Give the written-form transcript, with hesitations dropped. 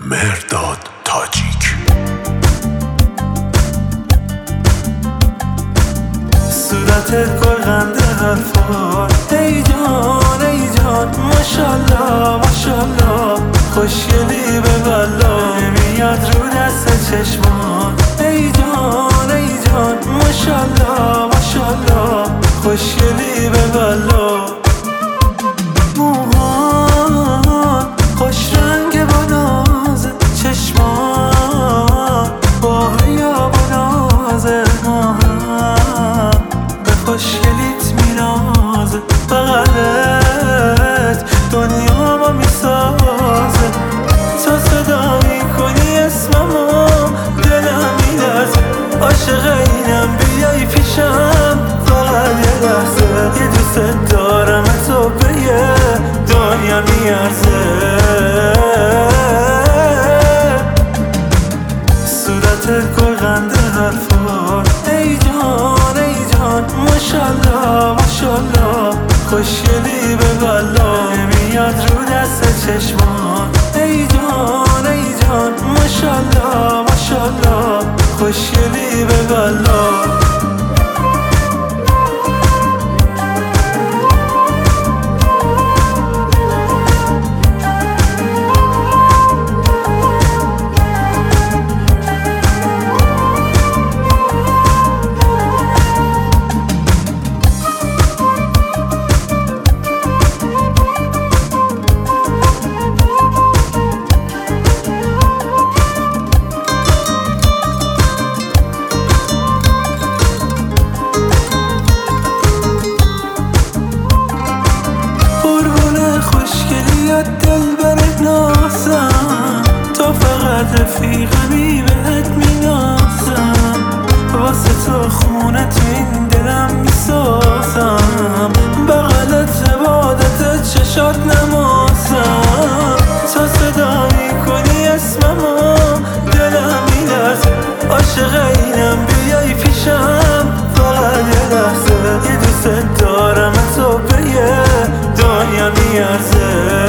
مهرداد تاجیک. صورتت گل قنده حرفات، ای جان ای جان ماشالله ماشالله، خوشگلی به بلا میاد رو دست چشمات، ای جان ای جان ماشالله ماشالله، خوشگلی به بلا. موهات خوش رنگ با نازه، چشمات با حیا با نازه، به خوشگلیت میرازه، بغلت دنیا ما میسازه. تا صدا میکنی اسممو دلم میلرزه، عاشق اینم بیای پیشم فقط یه لحظه، یه دوست دارم تو به یه دنیا میارزه. صورتت گل قنده حرفات، ای جان ای جان ماشالله ماشالله، خوشگلی به بلا میاد رو دست چشمات، ای جان ای جان ماشالله ماشالله، خوشگلی به بلا. دل برت نازم، تا فقط رفیقمی بهت مینازم، واسه تو خونه تو این دلم میسازم، بغلت عبادت چشات نمازم. تا صدا میکنی اسممو دلم میلرزه، عاشق اینم بیای پیشم فقط یه لحظه، یه دوست دارم تو به یه دنیا میارزه.